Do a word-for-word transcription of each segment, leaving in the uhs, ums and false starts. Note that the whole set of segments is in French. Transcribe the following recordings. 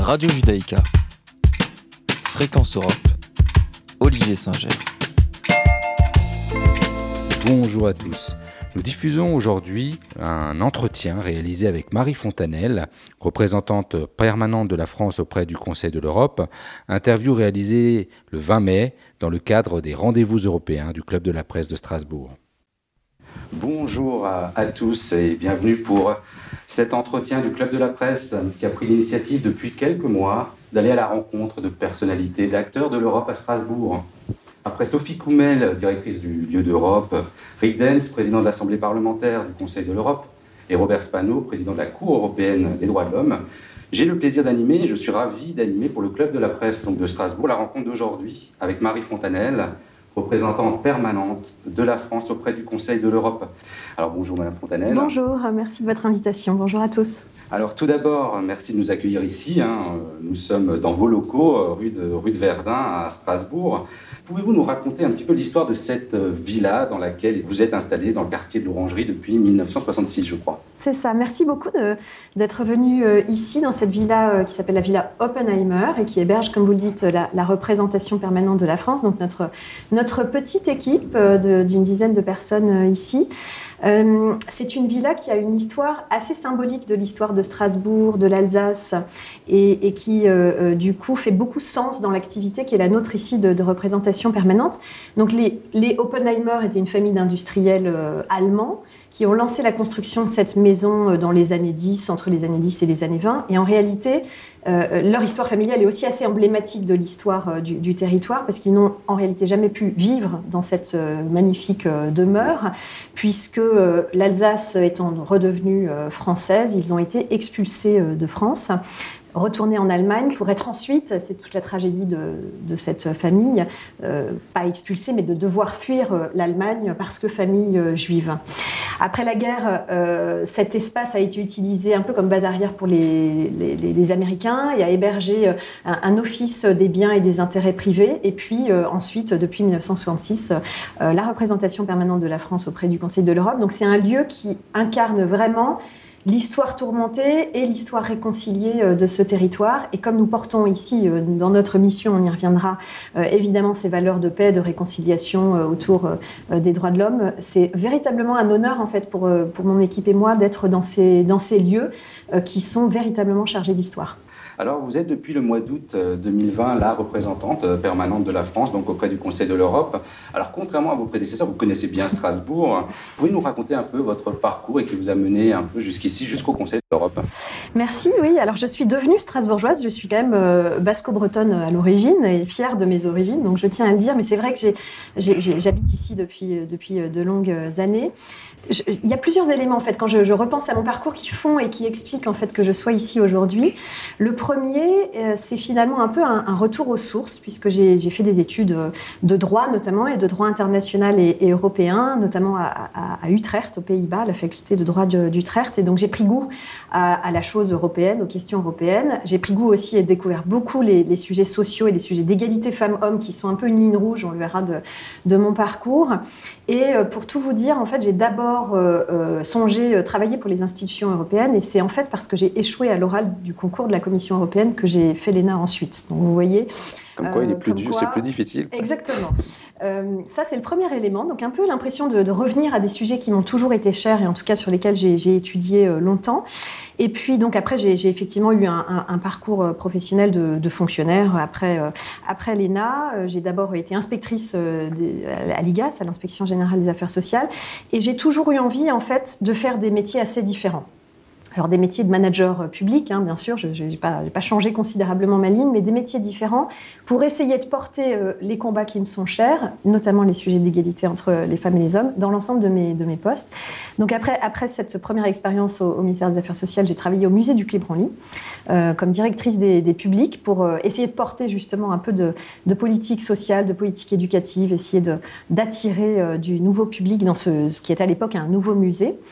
Radio Judaïka, Fréquence Europe, Olivier Singer. Bonjour à tous. Nous diffusons aujourd'hui un entretien réalisé avec Marie Fontanelle, représentante permanente de la France auprès du Conseil de l'Europe. Interview réalisée le vingt mai dans le cadre des rendez-vous européens du Club de la Presse de Strasbourg. Bonjour à, à tous et bienvenue pour cet entretien du Club de la Presse qui a pris l'initiative depuis quelques mois d'aller à la rencontre de personnalités, d'acteurs de l'Europe à Strasbourg. Après Sophie Koumel, directrice du lieu d'Europe, Rick Dens, président de l'Assemblée parlementaire du Conseil de l'Europe, et Robert Spano, président de la Cour européenne des droits de l'homme, j'ai le plaisir d'animer, et je suis ravi d'animer pour le Club de la Presse donc de Strasbourg, la rencontre d'aujourd'hui avec Marie Fontanelle, représentante permanente de la France auprès du Conseil de l'Europe. Alors bonjour Madame Fontanelle. Bonjour, merci de votre invitation. Bonjour à tous. Alors tout d'abord, merci de nous accueillir ici. Hein. Nous sommes dans vos locaux, rue de, rue de Verdun à Strasbourg. Pouvez-vous nous raconter un petit peu l'histoire de cette villa dans laquelle vous êtes installée dans le quartier de l'Orangerie depuis dix-neuf cent soixante-six, je crois? C'est ça. Merci beaucoup de, d'être venu euh, ici dans cette villa euh, qui s'appelle la villa Oppenheimer et qui héberge, comme vous le dites, la, la représentation permanente de la France. Donc notre, notre petite équipe euh, de, d'une dizaine de personnes euh, ici. Euh, c'est une villa qui a une histoire assez symbolique de l'histoire de Strasbourg, de l'Alsace, et, et qui, euh, euh, du coup, fait beaucoup sens dans l'activité qui est la nôtre ici de, de représentation permanente. Donc, les, les Oppenheimer étaient une famille d'industriels euh, allemands qui ont lancé la construction de cette maison dans les années dix, entre les années dix et les années vingt. Et en réalité, euh, leur histoire familiale est aussi assez emblématique de l'histoire euh, du, du territoire, parce qu'ils n'ont en réalité jamais pu vivre dans cette euh, magnifique euh, demeure, puisque euh, l'Alsace étant redevenue euh, française, ils ont été expulsés euh, de France, retourner en Allemagne pour être ensuite, c'est toute la tragédie de, de cette famille, euh, pas expulsée, mais de devoir fuir euh, l'Allemagne parce que famille euh, juive. Après la guerre, euh, cet espace a été utilisé un peu comme base arrière pour les, les, les Américains et a hébergé un, un office des biens et des intérêts privés. Et puis euh, ensuite, depuis dix-neuf cent soixante-six, euh, la représentation permanente de la France auprès du Conseil de l'Europe. Donc c'est un lieu qui incarne vraiment l'histoire tourmentée et l'histoire réconciliée de ce territoire. Et comme nous portons ici, dans notre mission, on y reviendra, évidemment, ces valeurs de paix, de réconciliation autour des droits de l'homme, c'est véritablement un honneur, en fait, pour, pour mon équipe et moi, d'être dans ces, dans ces lieux qui sont véritablement chargés d'histoire. Alors, vous êtes depuis le mois d'août deux mille vingt la représentante permanente de la France, donc auprès du Conseil de l'Europe. Alors, contrairement à vos prédécesseurs, vous connaissez bien Strasbourg. Pouvez-vous nous raconter un peu votre parcours et qui vous a mené un peu jusqu'ici, jusqu'au Conseil de l'Europe? Merci, oui. Alors, je suis devenue strasbourgeoise. Je suis quand même euh, basco-bretonne à l'origine et fière de mes origines, donc je tiens à le dire. Mais c'est vrai que j'ai, j'ai, j'ai, j'habite ici depuis, depuis de longues années. Je, il y a plusieurs éléments, en fait, quand je, je repense à mon parcours qui font et qui expliquent, en fait, que je sois ici aujourd'hui. Le premier, euh, c'est finalement un peu un, un retour aux sources, puisque j'ai, j'ai fait des études de droit, notamment, et de droit international et, et européen, notamment à, à, à Utrecht, aux Pays-Bas, la faculté de droit de, d'Utrecht. Et donc, j'ai pris goût à, à la chose européenne, aux questions européennes. J'ai pris goût aussi et découvert beaucoup les, les sujets sociaux et les sujets d'égalité femmes-hommes, qui sont un peu une ligne rouge, on le verra, de, de mon parcours. Et euh, pour tout vous dire, en fait, j'ai d'abord Euh, euh, songé euh, travailler pour les institutions européennes, et c'est en fait parce que j'ai échoué à l'oral du concours de la Commission européenne que j'ai fait l'E N A ensuite. Donc vous voyez. Comme quoi, euh, il est plus dur, quoi, c'est plus difficile. Quoi. Exactement. Euh, ça, c'est le premier élément. Donc, un peu l'impression de, de revenir à des sujets qui m'ont toujours été chers et en tout cas sur lesquels j'ai, j'ai étudié euh, longtemps. Et puis, donc, après, j'ai, j'ai effectivement eu un, un, un parcours professionnel de, de fonctionnaire après, euh, après l'E N A. Euh, j'ai d'abord été inspectrice euh, des, à l'I G A S, à l'Inspection Générale des Affaires Sociales. Et j'ai toujours eu envie, en fait, de faire des métiers assez différents. Alors des métiers de manager public, hein, bien sûr, je n'ai pas, pas changé considérablement ma ligne, mais des métiers différents pour essayer de porter euh, les combats qui me sont chers, notamment les sujets d'égalité entre les femmes et les hommes, dans l'ensemble de mes, de mes postes. Donc après, après cette première expérience au, au ministère des Affaires sociales, j'ai travaillé au musée du Quai Branly euh, comme directrice des, des publics pour euh, essayer de porter justement un peu de, de politique sociale, de politique éducative, essayer de, d'attirer euh, du nouveau public dans ce, ce qui était à l'époque un nouveau musée.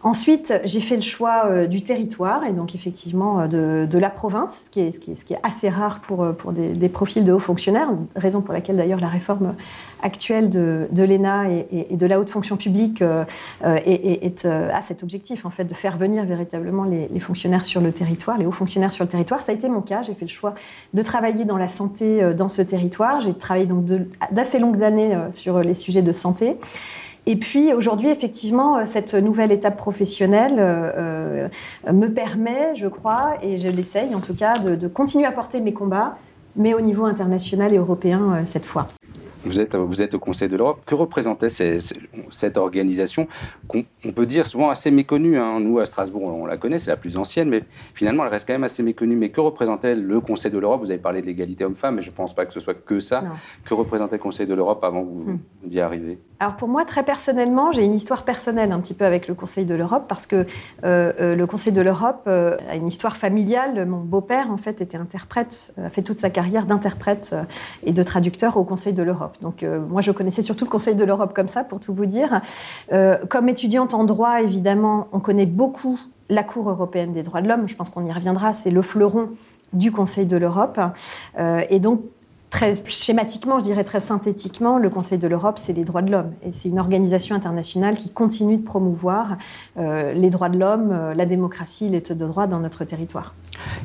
Ensuite, j'ai fait le choix euh, du territoire et donc effectivement de, de la province, ce qui est, ce qui est, ce qui est assez rare pour, pour des, des profils de hauts fonctionnaires, raison pour laquelle d'ailleurs la réforme actuelle de, de l'E N A et, et, et de la haute fonction publique euh, est, est, est, a cet objectif en fait, de faire venir véritablement les, les fonctionnaires sur le territoire, les hauts fonctionnaires sur le territoire. Ça a été mon cas, j'ai fait le choix de travailler dans la santé euh, dans ce territoire. J'ai travaillé donc de, d'assez longues années euh, sur les sujets de santé. Et puis aujourd'hui, effectivement, cette nouvelle étape professionnelle euh, me permet, je crois, et je l'essaye en tout cas, de, de continuer à porter mes combats, mais au niveau international et européen euh, cette fois. Vous êtes, vous êtes au Conseil de l'Europe. Que représentait ces, ces, cette organisation qu'on on peut dire souvent assez méconnue, hein. Nous, à Strasbourg, on la connaît, c'est la plus ancienne, mais finalement, elle reste quand même assez méconnue. Mais que représentait le Conseil de l'Europe? Vous avez parlé de l'égalité homme-femme, mais je ne pense pas que ce soit que ça. Non. Que représentait le Conseil de l'Europe avant hum. d'y arriver? Alors pour moi, très personnellement, j'ai une histoire personnelle un petit peu avec le Conseil de l'Europe, parce que euh, euh, le Conseil de l'Europe euh, a une histoire familiale. Mon beau-père, en fait, était interprète, a fait toute sa carrière d'interprète euh, et de traducteur au Conseil de l'Europe. Donc euh, moi, je connaissais surtout le Conseil de l'Europe comme ça, pour tout vous dire. Euh, comme étudiante en droit, évidemment, on connaît beaucoup la Cour européenne des droits de l'homme. Je pense qu'on y reviendra. C'est le fleuron du Conseil de l'Europe. Euh, et donc, très schématiquement, je dirais très synthétiquement, le Conseil de l'Europe, c'est les droits de l'homme. Et c'est une organisation internationale qui continue de promouvoir euh, les droits de l'homme, euh, la démocratie, l'état de droit dans notre territoire.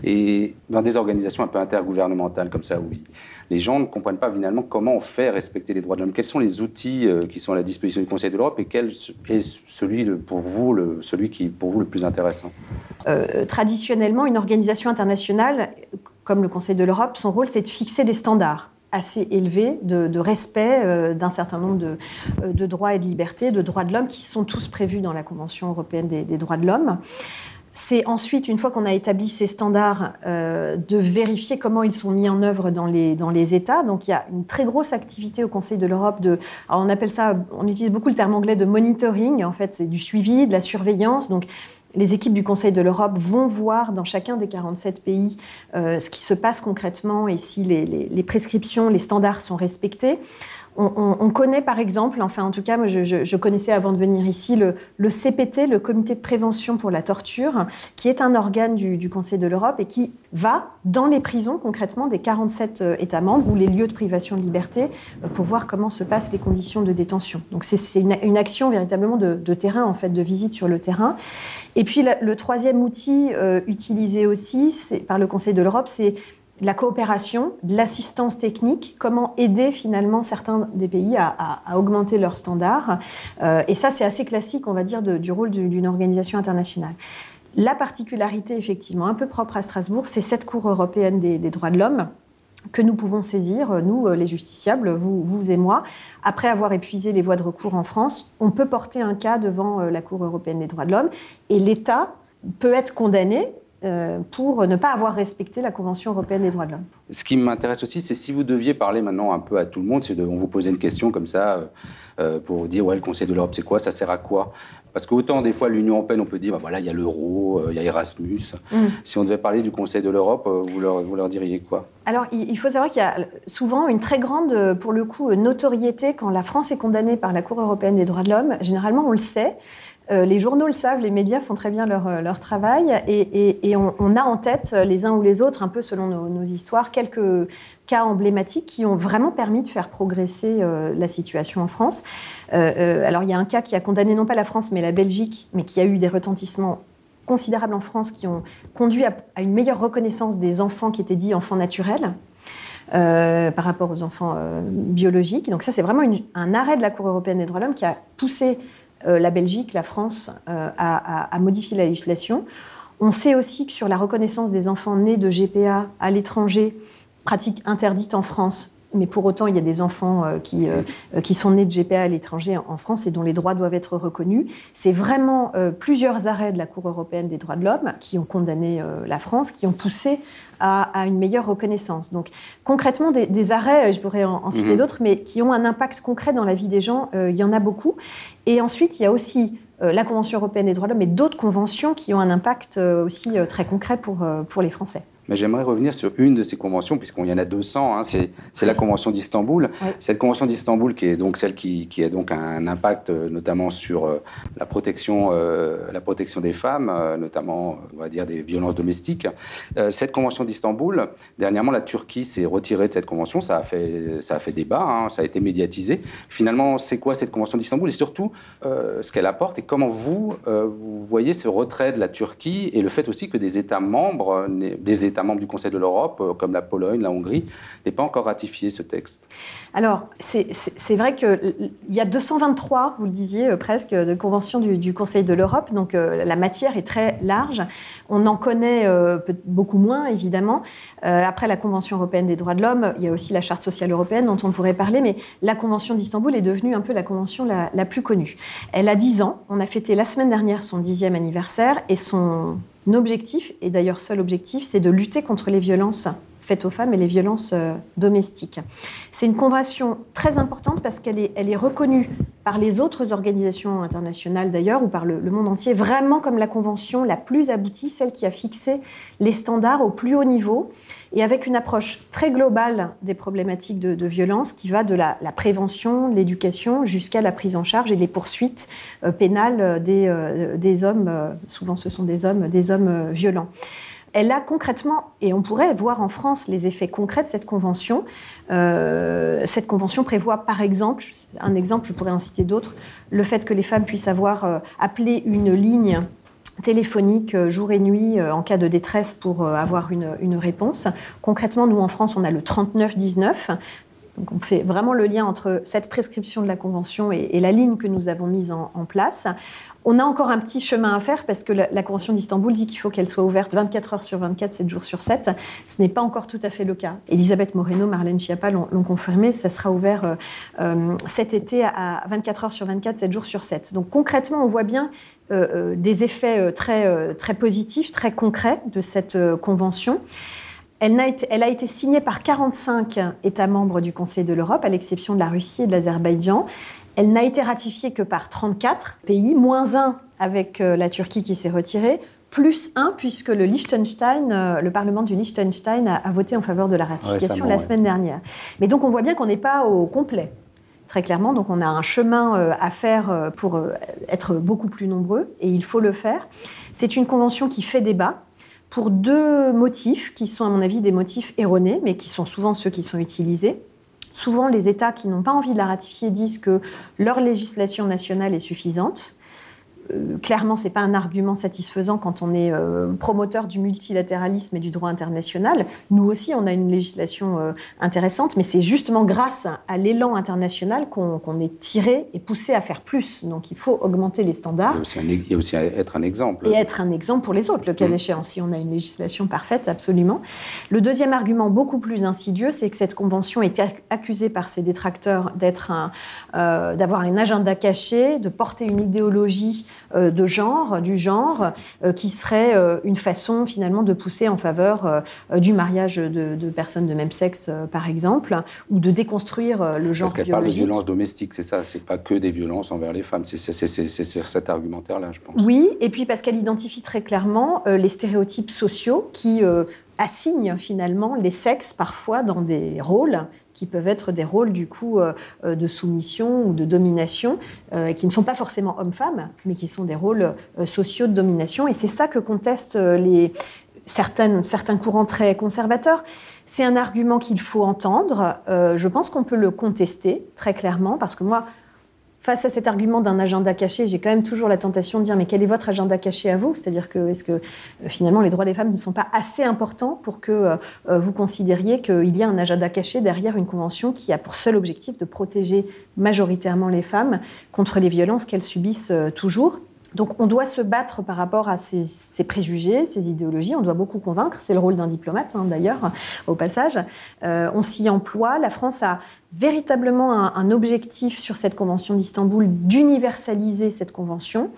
Et dans des organisations un peu intergouvernementales comme ça, oui, les gens ne comprennent pas finalement comment on fait respecter les droits de l'homme. Quels sont les outils euh, qui sont à la disposition du Conseil de l'Europe et quel est celui le, pour vous, le, celui qui est pour vous le plus intéressant? euh, Traditionnellement, une organisation internationale comme le Conseil de l'Europe, son rôle, c'est de fixer des standards assez élevés de, de respect euh, d'un certain nombre de, euh, de droits et de libertés, de droits de l'homme, qui sont tous prévus dans la Convention européenne des, des droits de l'homme. C'est ensuite, une fois qu'on a établi ces standards, euh, de vérifier comment ils sont mis en œuvre dans les, dans les États. Donc il y a une très grosse activité au Conseil de l'Europe de, alors on appelle ça, on utilise beaucoup le terme anglais de monitoring, en fait c'est du suivi, de la surveillance. Donc les équipes du Conseil de l'Europe vont voir dans chacun des quarante-sept pays euh, ce qui se passe concrètement et si les, les, les prescriptions, les standards sont respectés. On, on, on connaît par exemple, enfin en tout cas moi je, je, je connaissais avant de venir ici le, le C P T, le Comité de prévention pour la torture, qui est un organe du, du Conseil de l'Europe et qui va dans les prisons concrètement des quarante-sept États membres ou les lieux de privation de liberté pour voir comment se passent les conditions de détention. Donc c'est, c'est une, une action véritablement de, de terrain, en fait, de visite sur le terrain. Et puis le, le troisième outil euh, utilisé aussi c'est, par le Conseil de l'Europe, c'est la coopération, de l'assistance technique, comment aider finalement certains des pays à, à, à augmenter leurs standards. Euh, et ça, c'est assez classique, on va dire, de, du rôle du, d'une organisation internationale. La particularité, effectivement, un peu propre à Strasbourg, c'est cette Cour européenne des, des droits de l'homme que nous pouvons saisir, nous, les justiciables, vous, vous et moi. Après avoir épuisé les voies de recours en France, on peut porter un cas devant la Cour européenne des droits de l'homme et l'État peut être condamné pour ne pas avoir respecté la Convention européenne des droits de l'homme. Ce qui m'intéresse aussi, c'est si vous deviez parler maintenant un peu à tout le monde, si on vous posait une question comme ça, euh, pour dire, ouais, le Conseil de l'Europe, c'est quoi, ça sert à quoi? Parce qu'autant, des fois, l'Union européenne, on peut dire, bah, voilà, il y a l'euro, il euh, y a Erasmus. Mm. Si on devait parler du Conseil de l'Europe, euh, vous, leur, vous leur diriez quoi? Alors, il faut savoir qu'il y a souvent une très grande, pour le coup, notoriété quand la France est condamnée par la Cour européenne des droits de l'homme. Généralement, on le sait. Euh, les journaux le savent, les médias font très bien leur, leur travail et, et, et on, on a en tête les uns ou les autres, un peu selon nos, nos histoires, quelques cas emblématiques qui ont vraiment permis de faire progresser euh, la situation en France. Euh, euh, alors il y a un cas qui a condamné non pas la France mais la Belgique, mais qui a eu des retentissements considérables en France qui ont conduit à, à une meilleure reconnaissance des enfants qui étaient dits enfants naturels. Euh, par rapport aux enfants euh, biologiques. Donc ça, c'est vraiment une, un arrêt de la Cour européenne des droits de l'homme qui a poussé euh, la Belgique, la France euh, à, à, à modifier la législation. On sait aussi que sur la reconnaissance des enfants nés de G P A à l'étranger, pratique interdite en France, mais pour autant, il y a des enfants euh, qui, euh, qui sont nés de G P A à l'étranger en France et dont les droits doivent être reconnus. C'est vraiment euh, plusieurs arrêts de la Cour européenne des droits de l'homme qui ont condamné euh, la France, qui ont poussé à, à une meilleure reconnaissance. Donc, concrètement, des, des arrêts, je pourrais en, en citer mmh. d'autres, mais qui ont un impact concret dans la vie des gens, euh, il y en a beaucoup. Et ensuite, il y a aussi euh, la Convention européenne des droits de l'homme et d'autres conventions qui ont un impact euh, aussi euh, très concret pour, euh, pour les Français. Mais j'aimerais revenir sur une de ces conventions, puisqu'il y en a deux cents, hein, c'est, c'est la Convention d'Istanbul. Oui. Cette Convention d'Istanbul qui est donc celle qui, qui a donc un impact euh, notamment sur euh, la, protection, euh, la protection des femmes, euh, notamment, on va dire, des violences domestiques. Euh, cette Convention d'Istanbul, dernièrement, la Turquie s'est retirée de cette convention, ça a fait, ça a fait débat, hein, ça a été médiatisé. Finalement, c'est quoi cette Convention d'Istanbul et surtout euh, ce qu'elle apporte et comment vous, euh, vous voyez ce retrait de la Turquie et le fait aussi que des États membres, des États membres du Conseil de l'Europe, comme la Pologne, la Hongrie, n'aient pas encore ratifié ce texte. Alors, c'est, c'est, c'est vrai qu'il y a deux cent vingt-trois, vous le disiez euh, presque, de conventions du, du Conseil de l'Europe, donc euh, la matière est très large. On en connaît euh, beaucoup moins, évidemment. Euh, après la Convention européenne des droits de l'homme, il y a aussi la Charte sociale européenne dont on pourrait parler, mais la Convention d'Istanbul est devenue un peu la convention la, la plus connue. Elle a dix ans, on a fêté la semaine dernière son dixième anniversaire, et son objectif, et d'ailleurs seul objectif, c'est de lutter contre les violences faites aux femmes et les violences euh, domestiques. C'est une convention très importante parce qu'elle est, elle est reconnue par les autres organisations internationales d'ailleurs, ou par le, le monde entier, vraiment comme la convention la plus aboutie, celle qui a fixé les standards au plus haut niveau, et avec une approche très globale des problématiques de, de violence qui va de la, la prévention, l'éducation, jusqu'à la prise en charge et les poursuites euh, pénales des, euh, des hommes, euh, souvent ce sont des hommes, des hommes euh, violents. Elle a concrètement, et on pourrait voir en France les effets concrets de cette convention. Euh, cette convention prévoit, par exemple, un exemple, je pourrais en citer d'autres, le fait que les femmes puissent avoir euh, appelé une ligne téléphonique euh, jour et nuit euh, en cas de détresse pour euh, avoir une, une réponse. Concrètement, nous en France, on a le trente-neuf dix-neuf. Donc on fait vraiment le lien entre cette prescription de la Convention et, et la ligne que nous avons mise en, en place. On a encore un petit chemin à faire parce que la, la Convention d'Istanbul dit qu'il faut qu'elle soit ouverte vingt-quatre heures sur vingt-quatre, sept jours sur sept. Ce n'est pas encore tout à fait le cas. Elisabeth Moreno, Marlène Schiappa l'ont, l'ont confirmé, ça sera ouvert euh, euh, cet été à vingt-quatre heures sur vingt-quatre, sept jours sur sept. Donc concrètement, on voit bien euh, euh, des effets euh, très, euh, très positifs, très concrets de cette euh, Convention. Elle, n'a été, elle a été signée par quarante-cinq États membres du Conseil de l'Europe, à l'exception de la Russie et de l'Azerbaïdjan. Elle n'a été ratifiée que par trente-quatre pays, moins un avec la Turquie qui s'est retirée, plus un puisque le Liechtenstein, le Parlement du Liechtenstein a, a voté en faveur de la ratification ouais, la semaine ouais. dernière. Mais donc on voit bien qu'on n'est pas au complet, très clairement. Donc on a un chemin à faire pour être beaucoup plus nombreux, et il faut le faire. C'est une convention qui fait débat, pour deux motifs qui sont, à mon avis, des motifs erronés, mais qui sont souvent ceux qui sont utilisés. Souvent, les États qui n'ont pas envie de la ratifier disent que leur législation nationale est suffisante. Euh, clairement, ce n'est pas un argument satisfaisant quand on est euh, promoteur du multilatéralisme et du droit international. Nous aussi, on a une législation euh, intéressante, mais c'est justement grâce à l'élan international qu'on, qu'on est tiré et poussé à faire plus. Donc, il faut augmenter les standards. Il y a aussi, un, il y a aussi être un exemple. Et être un exemple pour les autres, le cas mmh. échéant, si on a une législation parfaite, absolument. Le deuxième argument, beaucoup plus insidieux, c'est que cette convention est accusée par ses détracteurs d'être un, euh, d'avoir un agenda caché, de porter une idéologie de genre, du genre, euh, qui serait euh, une façon finalement de pousser en faveur euh, du mariage de, de personnes de même sexe, euh, par exemple, ou de déconstruire euh, le genre biologique. Parce qu'elle biologique. Parle de violences domestiques, c'est ça, c'est pas que des violences envers les femmes, c'est, c'est, c'est, c'est, c'est sur cet argumentaire-là, je pense. Oui, et puis parce qu'elle identifie très clairement euh, les stéréotypes sociaux qui euh, assignent finalement les sexes parfois dans des rôles qui peuvent être des rôles du coup euh, de soumission ou de domination, euh, qui ne sont pas forcément hommes-femmes, mais qui sont des rôles euh, sociaux de domination. Et c'est ça que contestent les, certaines, certains courants très conservateurs. C'est un argument qu'il faut entendre. Euh, je pense qu'on peut le contester très clairement, parce que moi, face à cet argument d'un agenda caché, j'ai quand même toujours la tentation de dire « mais quel est votre agenda caché à vous ?» C'est-à-dire que, est-ce que euh, finalement les droits des femmes ne sont pas assez importants pour que euh, vous considériez qu'il y a un agenda caché derrière une convention qui a pour seul objectif de protéger majoritairement les femmes contre les violences qu'elles subissent euh, toujours. Donc on doit se battre par rapport à ces, ces préjugés, ces idéologies, on doit beaucoup convaincre, c'est le rôle d'un diplomate hein, d'ailleurs, au passage. Euh, on s'y emploie, la France a véritablement un, un objectif sur cette convention d'Istanbul d'universaliser cette convention.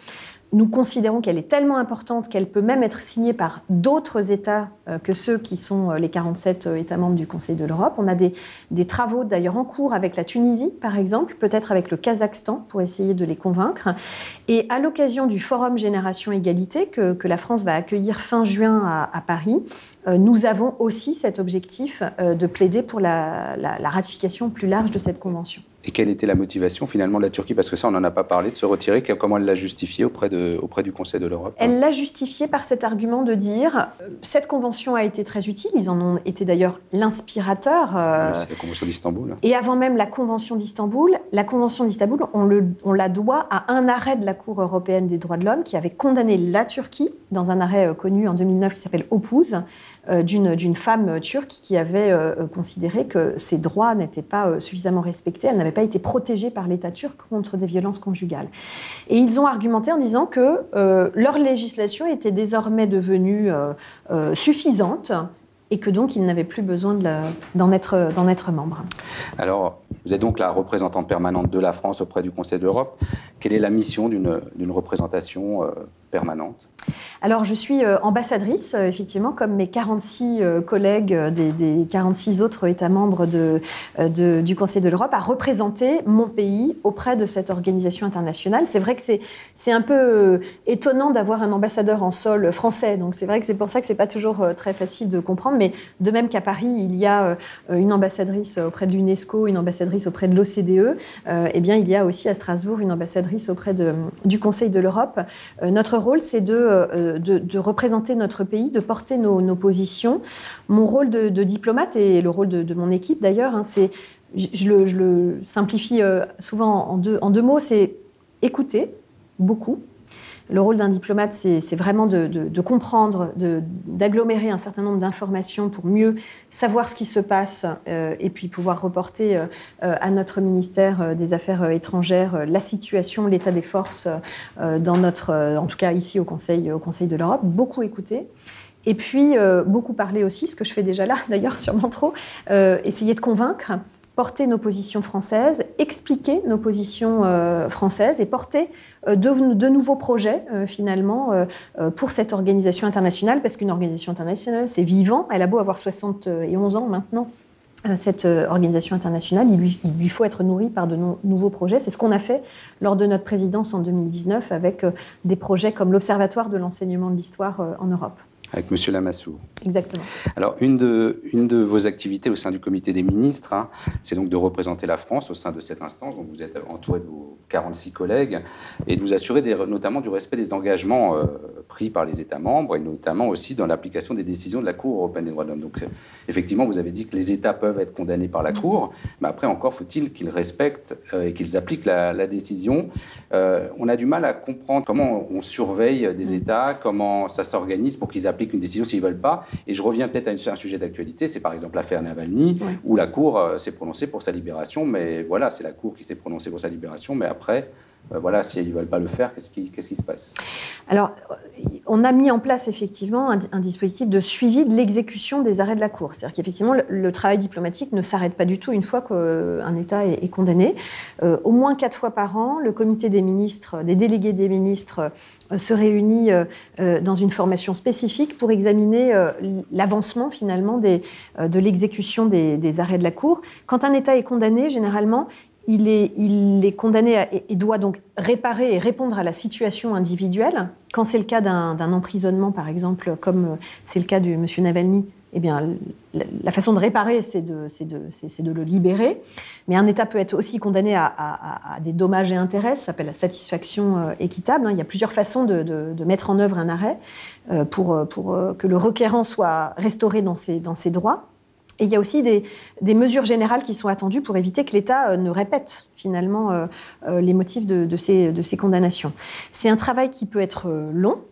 nous considérons qu'elle est tellement importante qu'elle peut même être signée par d'autres États euh, que ceux qui sont euh, les quarante-sept euh, États membres du Conseil de l'Europe. On a des, des travaux d'ailleurs en cours avec la Tunisie, par exemple, peut-être avec le Kazakhstan, pour essayer de les convaincre. Et à l'occasion du Forum Génération Égalité, que, que la France va accueillir fin juin à, à Paris, euh, nous avons aussi cet objectif euh, de plaider pour la, la, la ratification plus large de cette convention. Et quelle était la motivation finalement de la Turquie? Parce que ça, on n'en a pas parlé, de se retirer. Comment elle l'a justifié auprès, de, auprès du Conseil de l'Europe? Elle l'a justifié par cet argument de dire euh, cette convention a été très utile. Ils en ont été d'ailleurs l'inspirateur. Euh, C'est la Convention d'Istanbul. Et avant même la Convention d'Istanbul, la Convention d'Istanbul, on, le, on la doit à un arrêt de la Cour européenne des droits de l'homme qui avait condamné la Turquie dans un arrêt euh, connu en deux mille neuf qui s'appelle Opuz, euh, d'une, d'une femme turque qui avait euh, considéré que ses droits n'étaient pas euh, suffisamment respectés. Elle n'avait pas été protégée par l'État turc contre des violences conjugales. Et ils ont argumenté en disant que euh, leur législation était désormais devenue euh, euh, suffisante et que donc ils n'avaient plus besoin de la, d'en, être, d'en être membre. Alors, vous êtes donc la représentante permanente de la France auprès du Conseil de l'Europe. Quelle est la mission d'une, d'une représentation euh, permanente ? Alors, je suis euh, ambassadrice, euh, effectivement, comme mes quarante-six euh, collègues euh, des, des quarante-six autres États membres de, euh, de, du Conseil de l'Europe, à représenter mon pays auprès de cette organisation internationale. C'est vrai que c'est, c'est un peu euh, étonnant d'avoir un ambassadeur en sol français, donc c'est vrai que c'est pour ça que c'est pas toujours euh, très facile de comprendre, mais de même qu'à Paris, il y a euh, une ambassadrice auprès de l'UNESCO, une ambassadrice auprès de l'O C D E, euh, eh bien, il y a aussi à Strasbourg une ambassadrice auprès de, du Conseil de l'Europe. Euh, notre rôle, c'est de euh, De, de représenter notre pays, de porter nos, nos positions. Mon rôle de, de diplomate et le rôle de, de mon équipe d'ailleurs, hein, c'est, je, je, le, je le simplifie euh, souvent en deux, en deux mots, c'est écouter beaucoup. Le rôle d'un diplomate, c'est, c'est vraiment de, de, de comprendre, de, d'agglomérer un certain nombre d'informations pour mieux savoir ce qui se passe euh, et puis pouvoir reporter euh, à notre ministère des Affaires étrangères euh, la situation, l'état des forces euh, dans notre, euh, en tout cas ici au Conseil, au Conseil de l'Europe. Beaucoup écouter. Et puis, euh, beaucoup parler aussi, ce que je fais déjà là, d'ailleurs, sûrement trop, euh, essayer de convaincre, porter nos positions françaises, expliquer nos positions euh, françaises et porter euh, de, de nouveaux projets, euh, finalement, euh, euh, pour cette organisation internationale, parce qu'une organisation internationale, c'est vivant. Elle a beau avoir soixante et onze ans maintenant, euh, cette euh, organisation internationale, il lui, il lui faut être nourri par de no- nouveaux projets. C'est ce qu'on a fait lors de notre présidence en deux mille dix-neuf avec euh, des projets comme l'Observatoire de l'enseignement de l'histoire euh, en Europe. Avec M. Lamassoure. Exactement. Alors, une de, une de vos activités au sein du comité des ministres, hein, c'est donc de représenter la France au sein de cette instance. Donc, vous êtes entouré de vos quarante-six collègues et de vous assurer des, notamment du respect des engagements euh, pris par les États membres et notamment aussi dans l'application des décisions de la Cour européenne des droits de l'homme. Donc, effectivement, vous avez dit que les États peuvent être condamnés par la Cour, mais après, encore faut-il qu'ils respectent euh, et qu'ils appliquent la, la décision. Euh, on a du mal à comprendre comment on surveille des États, comment ça s'organise pour qu'ils appliquent une décision s'ils ne veulent pas. Et je reviens peut-être à un sujet d'actualité, c'est par exemple l'affaire Navalny, ouais. où la Cour euh, s'est prononcée pour sa libération, mais voilà, c'est la Cour qui s'est prononcée pour sa libération, mais après, euh, voilà, si ils ne veulent pas le faire, qu'est-ce qui, qu'est-ce qui se passe ? Alors, on a mis en place effectivement un, un dispositif de suivi de l'exécution des arrêts de la Cour. C'est-à-dire qu'effectivement, le, le travail diplomatique ne s'arrête pas du tout une fois qu'un État est, est condamné. Euh, au moins quatre fois par an, le comité des ministres, des délégués des ministres, euh, se réunit euh, euh, dans une formation spécifique pour examiner euh, l'avancement finalement des, euh, de l'exécution des, des arrêts de la Cour. Quand un État est condamné, généralement, Il est, il est condamné à, et doit donc réparer et répondre à la situation individuelle. Quand c'est le cas d'un, d'un emprisonnement, par exemple, comme c'est le cas de M. Navalny, eh bien, la, la façon de réparer, c'est de, c'est, de, c'est, c'est de le libérer. Mais un État peut être aussi condamné à, à, à des dommages et intérêts, ça s'appelle la satisfaction euh, équitable. Hein. Il y a plusieurs façons de, de, de mettre en œuvre un arrêt euh, pour, pour euh, que le requérant soit restauré dans ses, dans ses droits. Et il y a aussi des, des mesures générales qui sont attendues pour éviter que l'État euh, ne répète finalement euh, euh, les motifs de, de, ces, de ces condamnations. C'est un travail qui peut être euh, long,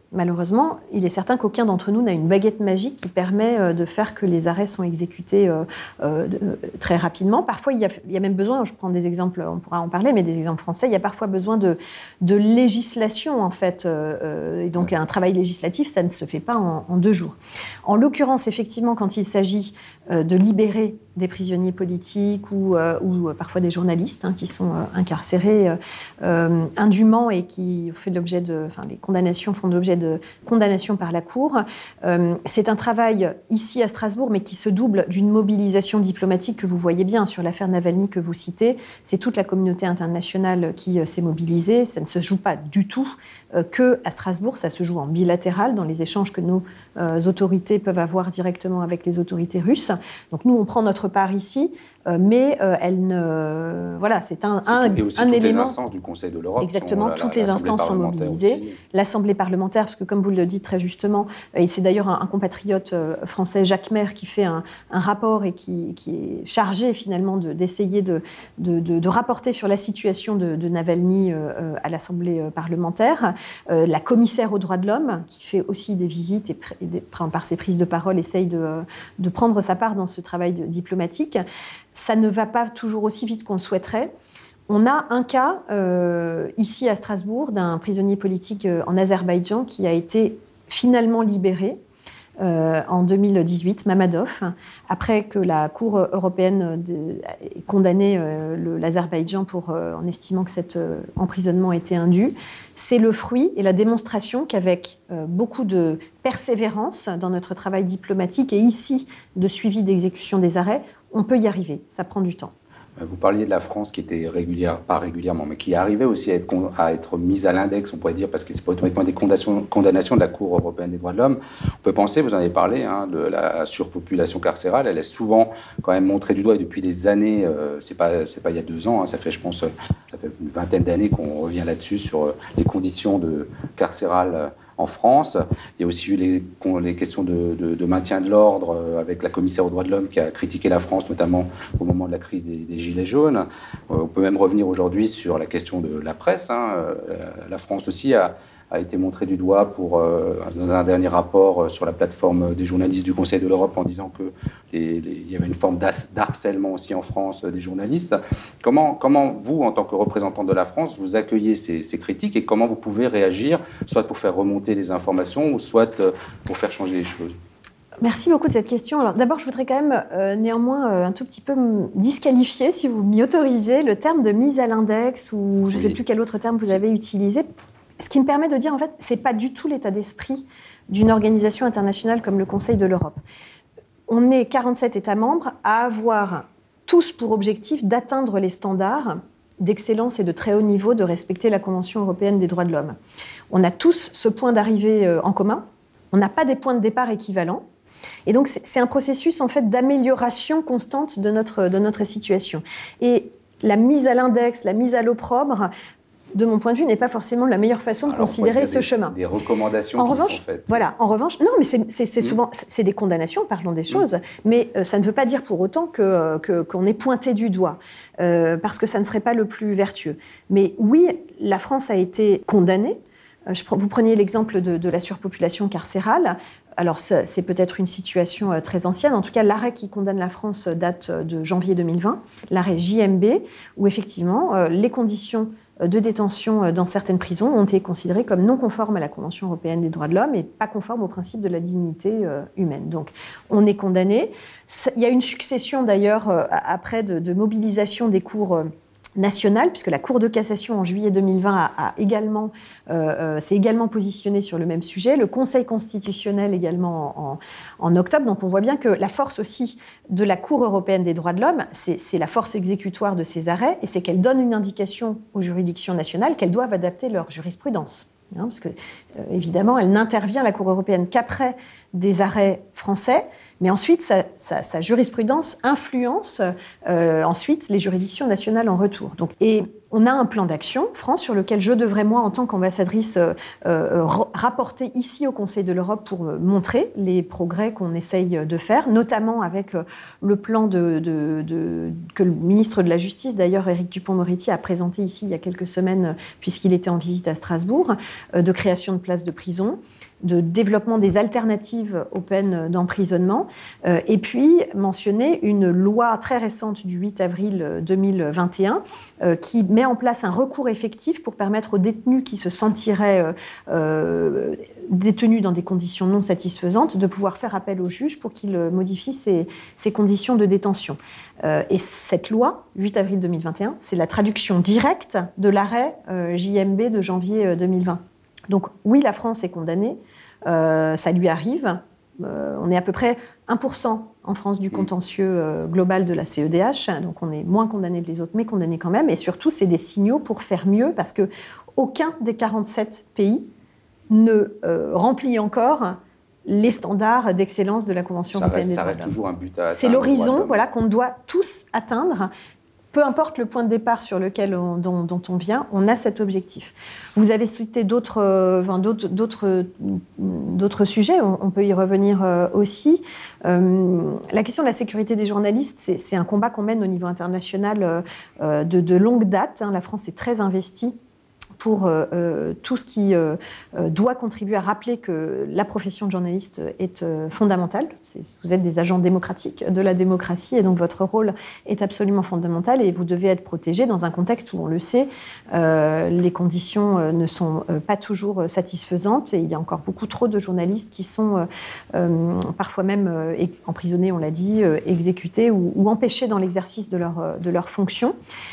Malheureusement, il est certain qu'aucun d'entre nous n'a une baguette magique qui permet de faire que les arrêts sont exécutés euh, euh, très rapidement. Parfois, il y, a, il y a même besoin, je prends des exemples, on pourra en parler, mais des exemples français, il y a parfois besoin de, de législation, en fait. Euh, et donc, un travail législatif, ça ne se fait pas en, en deux jours. En l'occurrence, effectivement, quand il s'agit euh, de libérer des prisonniers politiques ou, euh, ou parfois des journalistes hein, qui sont euh, incarcérés euh, indûment et qui fait l'objet de... Enfin, les condamnations font l'objet de condamnation par la Cour. Euh, c'est un travail ici à Strasbourg, mais qui se double d'une mobilisation diplomatique que vous voyez bien sur l'affaire Navalny que vous citez. C'est toute la communauté internationale qui euh, s'est mobilisée. Ça ne se joue pas du tout euh, que à Strasbourg, ça se joue en bilatéral dans les échanges que nos euh, autorités peuvent avoir directement avec les autorités russes. Donc nous, on prend notre part ici. Euh, mais euh, elle ne... Voilà, c'est un, c'est un, tout, et aussi un toutes élément... les instances du Conseil de l'Europe. Exactement, sont, toutes la, les instances sont mobilisées. Aussi. L'Assemblée parlementaire, parce que comme vous le dites très justement, et c'est d'ailleurs un, un compatriote français, Jacques Maire, qui fait un, un rapport et qui, qui est chargé finalement de, d'essayer de, de, de, de rapporter sur la situation de, de Navalny euh, à l'Assemblée parlementaire. Euh, la commissaire aux droits de l'homme, qui fait aussi des visites et, et des, par ses prises de parole, essaye de, de prendre sa part dans ce travail de, diplomatique. Ça ne va pas toujours aussi vite qu'on le souhaiterait. On a un cas euh, ici à Strasbourg d'un prisonnier politique euh, en Azerbaïdjan qui a été finalement libéré euh, en deux mille dix-huit, Mamadov, après que la Cour européenne ait condamné euh, le, l'Azerbaïdjan pour, euh, en estimant que cet euh, emprisonnement était indu. C'est le fruit et la démonstration qu'avec euh, beaucoup de persévérance dans notre travail diplomatique et ici de suivi d'exécution des arrêts, on peut y arriver. Ça prend du temps. Vous parliez de la France qui était régulière, pas régulièrement, mais qui arrivait aussi à être, à être mise à l'index, on pourrait dire, parce que c'est pas automatiquement des condamnations, condamnations de la Cour européenne des droits de l'homme. On peut penser, vous en avez parlé, hein, de la surpopulation carcérale. Elle est souvent quand même montrée du doigt et depuis des années. Euh, c'est pas, c'est pas il y a deux ans. Hein, ça fait, je pense, ça fait une vingtaine d'années qu'on revient là-dessus sur les conditions de carcérales en France. Il y a aussi eu les, les questions de, de, de maintien de l'ordre avec la commissaire aux droits de l'homme qui a critiqué la France, notamment au moment de la crise des, des Gilets jaunes. On peut même revenir aujourd'hui sur la question de la presse. Hein. La France aussi a, a été montrée du doigt pour, euh, dans un dernier rapport sur la plateforme des journalistes du Conseil de l'Europe en disant qu'il y avait une forme d'harcèlement aussi en France des journalistes. Comment, comment vous, en tant que représentant de la France, vous accueillez ces, ces critiques et comment vous pouvez réagir, soit pour faire remonter les informations ou soit pour faire changer les choses ? Merci beaucoup de cette question. Alors, d'abord, je voudrais quand même euh, néanmoins euh, un tout petit peu disqualifier, si vous m'y autorisez, le terme de mise à l'index ou je ne oui. sais plus quel autre terme vous avez utilisé. Ce qui me permet de dire, en fait, ce n'est pas du tout l'état d'esprit d'une organisation internationale comme le Conseil de l'Europe. On est quarante-sept États membres à avoir tous pour objectif d'atteindre les standards d'excellence et de très haut niveau de respecter la Convention européenne des droits de l'homme. On a tous ce point d'arrivée euh, en commun. On n'a pas des points de départ équivalents. Et donc, c'est un processus en fait d'amélioration constante de notre, de notre situation. Et la mise à l'index, la mise à l'opprobre, de mon point de vue, n'est pas forcément la meilleure façon de Alors, considérer ce des, chemin. Des recommandations en qui revanche, sont faites. Voilà, en revanche, non, mais c'est, c'est, c'est souvent, c'est des condamnations, parlons des choses, mmh. mais euh, ça ne veut pas dire pour autant que, que, qu'on est pointé du doigt, euh, parce que ça ne serait pas le plus vertueux. Mais oui, la France a été condamnée. Je, vous preniez l'exemple de, de la surpopulation carcérale. Alors, c'est peut-être une situation très ancienne. En tout cas, l'arrêt qui condamne la France date de janvier deux mille vingt, l'arrêt J M B, où effectivement, les conditions de détention dans certaines prisons ont été considérées comme non conformes à la Convention européenne des droits de l'homme et pas conformes au principe de la dignité humaine. Donc, on est condamné. Il y a une succession, d'ailleurs, après, de, de mobilisation des cours nationale, puisque la Cour de cassation en juillet deux mille vingt a, a également, euh, s'est également positionnée sur le même sujet, le Conseil constitutionnel également en, en octobre. Donc on voit bien que la force aussi de la Cour européenne des droits de l'homme, c'est, c'est la force exécutoire de ces arrêts, et c'est qu'elle donne une indication aux juridictions nationales qu'elles doivent adapter leur jurisprudence. Hein, parce que, euh, évidemment, elle n'intervient, la Cour européenne, qu'après des arrêts français, Mais ensuite, sa, sa, sa jurisprudence influence euh, ensuite les juridictions nationales en retour. Donc, et on a un plan d'action, France, sur lequel je devrais, moi, en tant qu'ambassadrice, euh, euh, rapporter ici au Conseil de l'Europe pour montrer les progrès qu'on essaye de faire, notamment avec euh, le plan de, de, de, que le ministre de la Justice, d'ailleurs, Éric Dupond-Moretti, a présenté ici il y a quelques semaines, puisqu'il était en visite à Strasbourg, euh, de création de places de prison, de développement des alternatives aux peines d'emprisonnement, euh, et puis mentionner une loi très récente du huit avril deux mille vingt et un euh, qui met en place un recours effectif pour permettre aux détenus qui se sentiraient euh, euh, détenus dans des conditions non satisfaisantes de pouvoir faire appel au juge pour qu'il modifie ces, ces conditions de détention. Euh, et cette loi, huit avril deux mille vingt et un, c'est la traduction directe de l'arrêt euh, J M B de janvier deux mille vingt. Donc oui, la France est condamnée, euh, ça lui arrive. Euh, on est à peu près un pour cent en France du contentieux euh, global de la C E D H, donc on est moins condamné que les autres, mais condamné quand même. Et surtout, c'est des signaux pour faire mieux, parce qu'aucun des quarante-sept pays ne euh, remplit encore les standards d'excellence de la Convention ça européenne reste, des ça droits reste de l'homme. toujours un but à atteindre. C'est l'horizon voilà, qu'on doit tous atteindre. Peu importe le point de départ sur lequel on, dont, dont on vient, on a cet objectif. Vous avez cité d'autres, euh, enfin, d'autres, d'autres, d'autres sujets, on, on peut y revenir euh, aussi. Euh, la question de la sécurité des journalistes, c'est, c'est un combat qu'on mène au niveau international euh, de, de longue date. Hein. La France est très investie pour euh, tout ce qui euh, doit contribuer à rappeler que la profession de journaliste est euh, fondamentale. C'est, vous êtes des agents démocratiques de la démocratie et donc votre rôle est absolument fondamental et vous devez être protégé dans un contexte où, on le sait, euh, les conditions euh, ne sont euh, pas toujours satisfaisantes et il y a encore beaucoup trop de journalistes qui sont euh, euh, parfois même euh, emprisonnés, on l'a dit, euh, exécutés ou, ou empêchés dans l'exercice de leur, de leur fonction.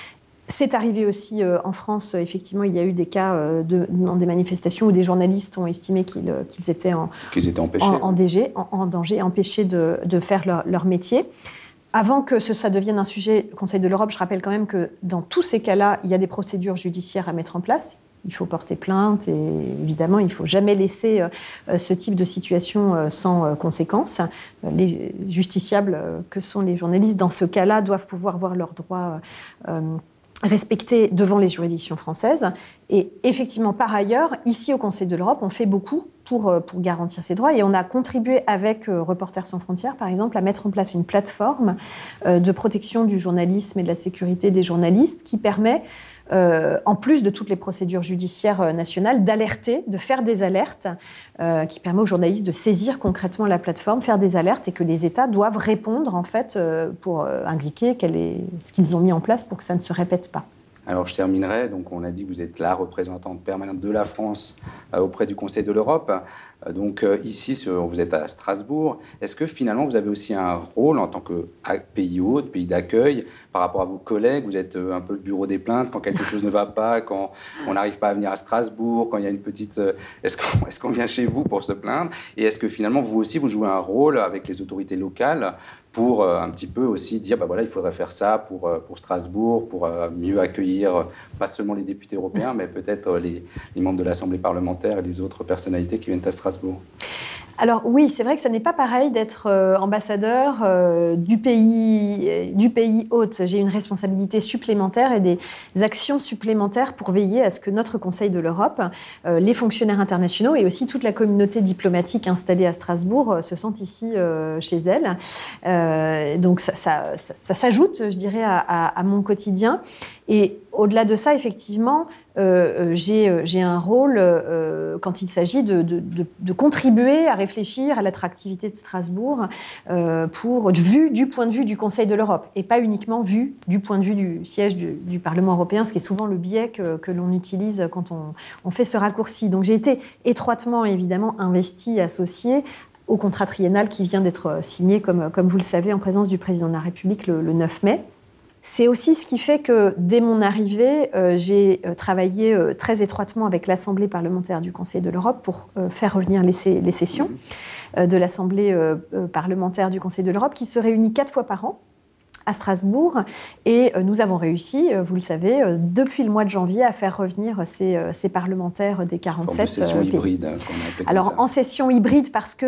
C'est arrivé aussi euh, en France, effectivement, il y a eu des cas euh, de, dans des manifestations où des journalistes ont estimé qu'ils, euh, qu'ils étaient, en, qu'ils étaient empêchés, en, en, danger, en, en danger, empêchés de, de faire leur, leur métier. Avant que ce, ça devienne un sujet au Conseil de l'Europe, je rappelle quand même que dans tous ces cas-là, il y a des procédures judiciaires à mettre en place. Il faut porter plainte et évidemment, il ne faut jamais laisser euh, ce type de situation euh, sans euh, conséquences. Les justiciables euh, que sont les journalistes, dans ce cas-là, doivent pouvoir voir leurs droits euh, respectés devant les juridictions françaises. Et effectivement, par ailleurs, ici au Conseil de l'Europe, on fait beaucoup pour, pour garantir ces droits. Et on a contribué avec euh, Reporters sans frontières, par exemple, à mettre en place une plateforme euh, de protection du journalisme et de la sécurité des journalistes qui permet, euh, en plus de toutes les procédures judiciaires euh, nationales, d'alerter, de faire des alertes, euh, qui permet aux journalistes de saisir concrètement la plateforme, faire des alertes et que les États doivent répondre, en fait, euh, pour euh, indiquer quel est, ce qu'ils ont mis en place pour que ça ne se répète pas. Alors, je terminerai. Donc, on a dit que vous êtes la représentante permanente de la France euh, auprès du Conseil de l'Europe. Euh, donc, euh, ici, sur, vous êtes à Strasbourg. Est-ce que, finalement, vous avez aussi un rôle en tant que pays hôte, pays d'accueil, par rapport à vos collègues? Vous êtes euh, un peu le bureau des plaintes quand quelque chose ne va pas, quand on n'arrive pas à venir à Strasbourg, quand il y a une petite... Euh, est-ce qu'on, est-ce qu'on vient chez vous pour se plaindre? Et est-ce que, finalement, vous aussi, vous jouez un rôle avec les autorités locales pour euh, un petit peu aussi dire, bah voilà, il faudrait faire ça pour, euh, pour Strasbourg, pour euh, mieux accueillir euh, pas seulement les députés européens, mais peut-être euh, les, les membres de l'Assemblée parlementaire et les autres personnalités qui viennent à Strasbourg? Alors oui, c'est vrai que ça n'est pas pareil d'être euh, ambassadeur euh, du pays, euh, du pays hôte. J'ai une responsabilité supplémentaire et des actions supplémentaires pour veiller à ce que notre Conseil de l'Europe, euh, les fonctionnaires internationaux et aussi toute la communauté diplomatique installée à Strasbourg euh, se sentent ici euh, chez elle. Euh, donc ça, ça, ça, ça s'ajoute, je dirais, à, à, à mon quotidien. Et au-delà de ça, effectivement, euh, j'ai, j'ai un rôle euh, quand il s'agit de, de, de, de contribuer à réfléchir à l'attractivité de Strasbourg euh, pour, vu du point de vue du Conseil de l'Europe et pas uniquement vu du point de vue du siège du, du Parlement européen, ce qui est souvent le biais que, que l'on utilise quand on, on fait ce raccourci. Donc j'ai été étroitement, évidemment, investie, associée au contrat triennal qui vient d'être signé, comme, comme vous le savez, en présence du Président de la République le, le neuf mai. C'est aussi ce qui fait que, dès mon arrivée, euh, j'ai euh, travaillé euh, très étroitement avec l'Assemblée parlementaire du Conseil de l'Europe pour euh, faire revenir les, sé- les sessions euh, de l'Assemblée euh, euh, parlementaire du Conseil de l'Europe, qui se réunit quatre fois par an à Strasbourg. Et euh, nous avons réussi, euh, vous le savez, euh, depuis le mois de janvier, à faire revenir ces, euh, ces parlementaires des quarante-sept pays. En session euh, pays. hybride, ce qu'on a appelé. Alors, en session hybride, parce que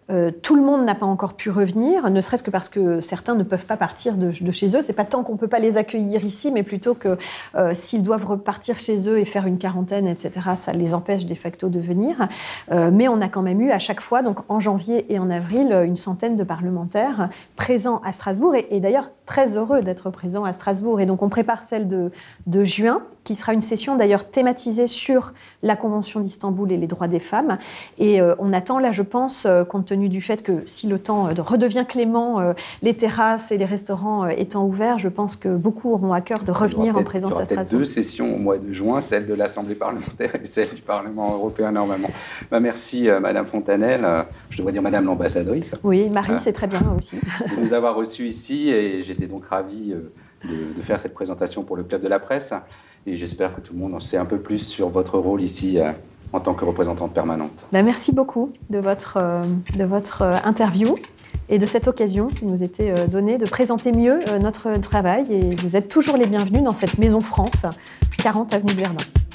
Euh, tout le monde n'a pas encore pu revenir, ne serait-ce que parce que certains ne peuvent pas partir de, de chez eux. C'est pas tant qu'on ne peut pas les accueillir ici, mais plutôt que euh, s'ils doivent repartir chez eux et faire une quarantaine, et cetera, ça les empêche de facto de venir. Euh, mais on a quand même eu à chaque fois, donc en janvier et en avril, une centaine de parlementaires présents à Strasbourg et, et d'ailleurs très heureux d'être présents à Strasbourg. Et donc on prépare celle de, de juin, qui sera une session d'ailleurs thématisée sur la Convention d'Istanbul et les droits des femmes. Et euh, on attend là, je pense, euh, compte tenu du fait que si le temps euh, redevient clément, euh, les terrasses et les restaurants euh, étant ouverts, je pense que beaucoup auront à cœur de revenir en présence à Strasbourg. Il y aura peut-être deux sessions au mois de juin, celle de l'Assemblée parlementaire et celle du Parlement européen normalement. Bah, merci euh, Madame Fontanelle, euh, je devrais dire Madame l'ambassadrice. Oui, Marie, euh, c'est très bien aussi. De nous avoir reçus ici et j'étais donc ravi euh, de, de faire cette présentation pour le Club de la Presse. Et j'espère que tout le monde en sait un peu plus sur votre rôle ici euh, en tant que représentante permanente. Ben, merci beaucoup de votre, euh, de votre euh, interview et de cette occasion qui nous était euh, donnée de présenter mieux euh, notre travail. Et vous êtes toujours les bienvenus dans cette Maison France, quarante avenue de Verdun.